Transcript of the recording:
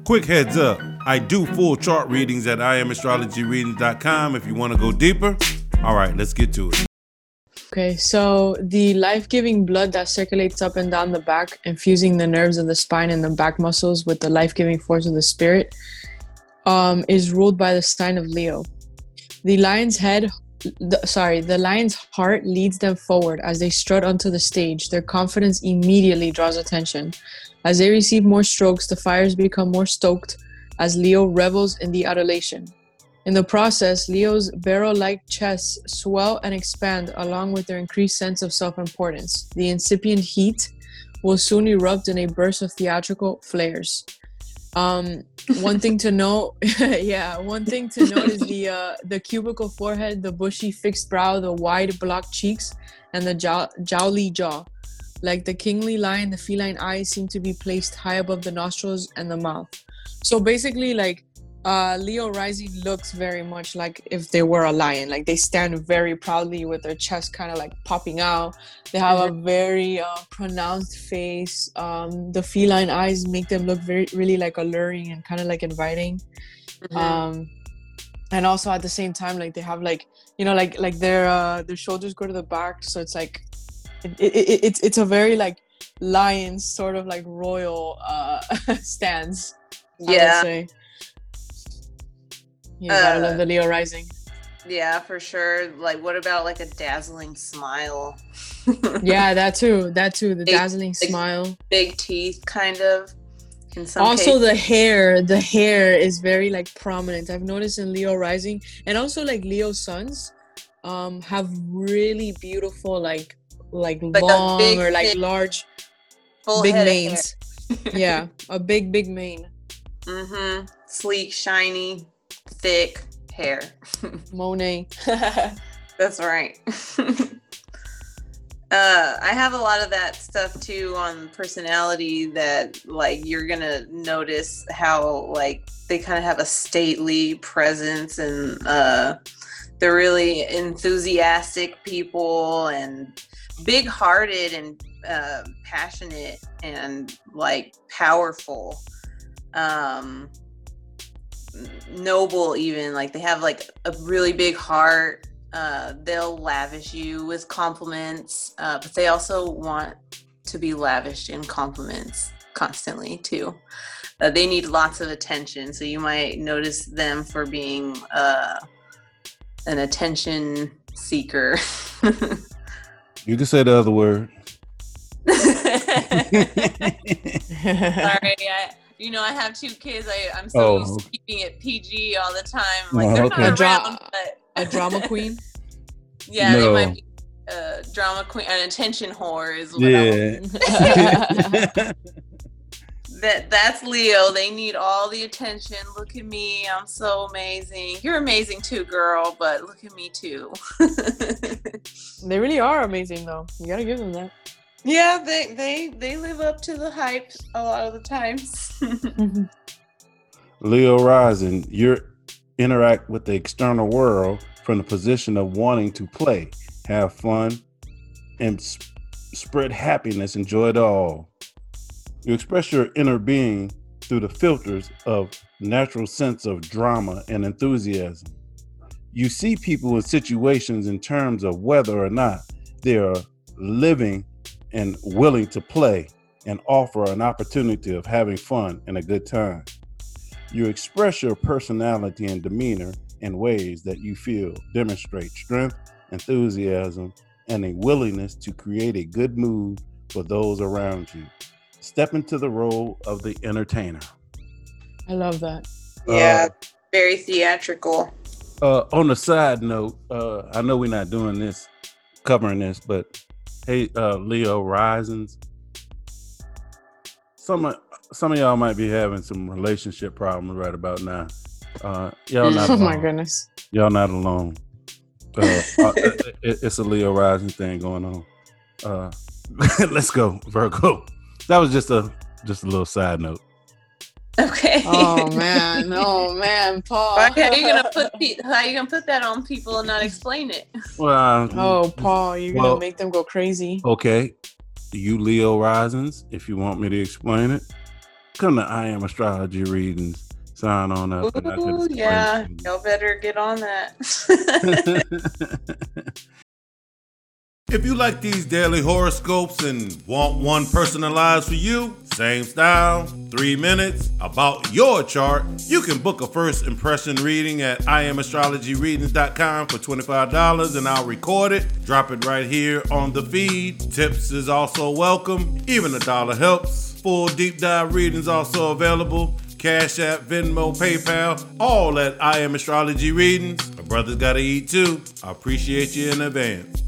Quick heads up, I do full chart readings at IamAstrologyReadings.com if you want to go deeper. All right, let's get to it. Okay, so the life-giving blood that circulates up and down the back, infusing the nerves of the spine and the back muscles with the life-giving force of the spirit, is ruled by the sign of Leo. The lion's heart leads them forward as they strut onto the stage. Their confidence immediately draws attention. As they receive more strokes, the fires become more stoked as Leo revels in the adulation. In the process, Leo's barrel-like chests swell and expand along with their increased sense of self-importance. The incipient heat will soon erupt in a burst of theatrical flares. One thing to note is the cubical forehead, the bushy fixed brow, the wide blocked cheeks, and the jowly jaw. Like the kingly lion, the feline eyes seem to be placed high above the nostrils and the mouth. So basically, like, Leo rising looks very much like if they were a lion. Like, they stand very proudly with their chest kind of like popping out. They have a very pronounced face. The feline eyes make them look really like alluring and kind of like inviting. And also at the same time, like, they have like, you know, like their shoulders go to the back, so it's like it's a very like lion sort of like royal stance. Yeah. I would say. Yeah, gotta love the Leo rising. Yeah, for sure. Like, what about like a dazzling smile? Yeah, that too. The dazzling smile. Big teeth, kind of. In some also, cases. the hair is very like prominent. I've noticed in Leo rising, and also like Leo suns, have really beautiful like long big, or like thick, large, full big head manes. Yeah, a big mane. Sleek, shiny, thick hair. Monet. That's right. I have a lot of that stuff too on personality, that like you're gonna notice how like they kind of have a stately presence, and they're really enthusiastic people and big-hearted and passionate and like powerful, noble even. Like, they have like a really big heart. They'll lavish you with compliments, but they also want to be lavished in compliments constantly too. They need lots of attention, so you might notice them for being an attention seeker. You can say the other word. Sorry, I have 2 kids. I'm so used to keeping it PG all the time. Like, they're not around, but a drama queen. Yeah, no. They might be a drama queen, an attention whore is what That's Leo. They need all the attention. Look at me. I'm so amazing. You're amazing too, girl, but look at me too. They really are amazing though. You gotta give them that. Yeah, they live up to the hype a lot of the times. Leo rising, you interact with the external world from the position of wanting to play, have fun, and spread happiness, enjoy it all. You express your inner being through the filters of natural sense of drama and enthusiasm. You see people in situations in terms of whether or not they are living and willing to play and offer an opportunity of having fun and a good time. You express your personality and demeanor in ways that you feel demonstrate strength, enthusiasm, and a willingness to create a good mood for those around you. Step into the role of the entertainer. I love that. Yeah, very theatrical. On a side note, I know we're not doing this, covering this, but hey, Leo risings, some of y'all might be having some relationship problems right about now. Y'all not alone. Oh my goodness. Y'all not alone. It's a Leo rising thing going on. Let's go, Virgo. That was just a little side note. Okay. Oh man, Paul. How are you gonna put that on people and not explain it? Well, Paul, you're gonna make them go crazy. Okay, you Leo risings, if you want me to explain it. Come to I Am Astrology Readings. Sign on up. Ooh, yeah. Y'all better get on that. If you like these daily horoscopes and want one personalized for you, same style, 3 minutes, about your chart, you can book a first impression reading at IamAstrologyReadings.com for $25 and I'll record it, drop it right here on the feed. Tips is also welcome, even $1 helps. Full deep dive readings also available. Cash App, Venmo, PayPal, all at I Am Astrology Readings. My brother's gotta eat too. I appreciate you in advance.